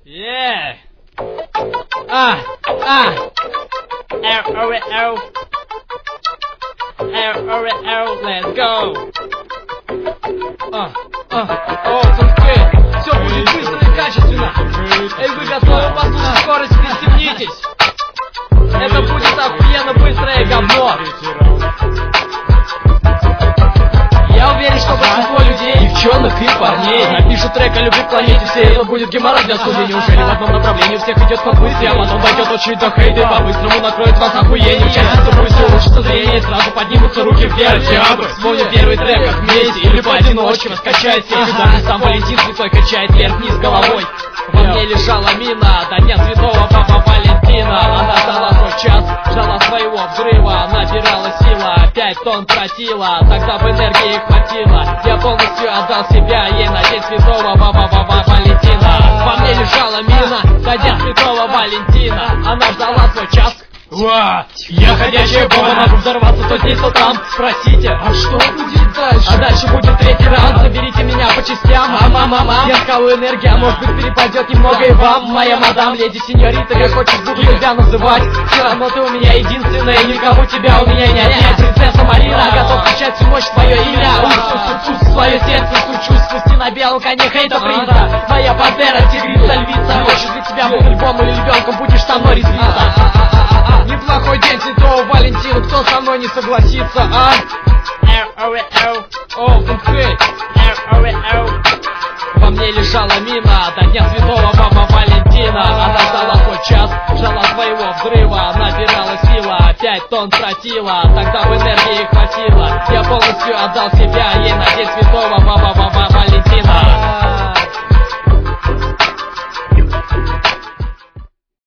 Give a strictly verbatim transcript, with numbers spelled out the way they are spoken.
Yeah. Ah, ah. Ow, ow, ow. Ow, ow, ow. Let's go. А, а, о, пускай. Все будет быстро и качественно. Эй, вы готовы послушать скорость? Пристегнитесь. Это будет охуенно быстрое говно. Я уверен, что большинство людей, девчонок и парней напишут трек о любви к планете всей. Это будет геморрой для студии. Неужели в одном направлении у всех идет по быстре, а потом пойдет очередь до хейта и по-быстрому накроет вас охуением. Частица пусть улучшится зрение, сразу поднимутся руки вверх. Я бы вспомню первый трек как вместе или поодиночке раскачает всех. Даже сам Валентин святой качает вверх-вниз головой. Во мне лежала мина до дня святого Папа Валентина. Она ждала свой час, ждала своего взрыва, набирала сила, пять тонн тротила, тогда бы энергии хватило. Я полностью отдал себя ей на день святого Папа Папа Валентина. Во мне лежала мина до дня святого Валентина. Она ждала свой час. Уа! Я ходячая бомба, могу взорваться то здесь, то там. Спросите, а что будет дальше? А дальше будет третий раунд, заберите меня по частям. Мама, мама, я скалу энергия, может быть перепадет немного и вам. Моя мадам, леди, сеньорита, как хочешь буду тебя называть. Все равно ты у меня единственная, никого тебя у меня нет. Я принцесса Марина, готов кричать всю ночь твое имя. Ус-ус-ус, свое сердце сучу, спусти на белом коне хейта принца. Моя пантера, тигрица, львица, хочешь для тебя быть львом или львенком, будешь со мной резвиться. Неплохой день святого Валентина, кто со мной не согласится, а? О, функхей. Во мне лежала мина до дня святого Папа Валентина. Она ждала свой час, ждала своего взрыва, набирала сила, пять тонн тротила, тогда бы энергии хватило. Я полностью отдал себя ей на день святого Папа Папа Валентина.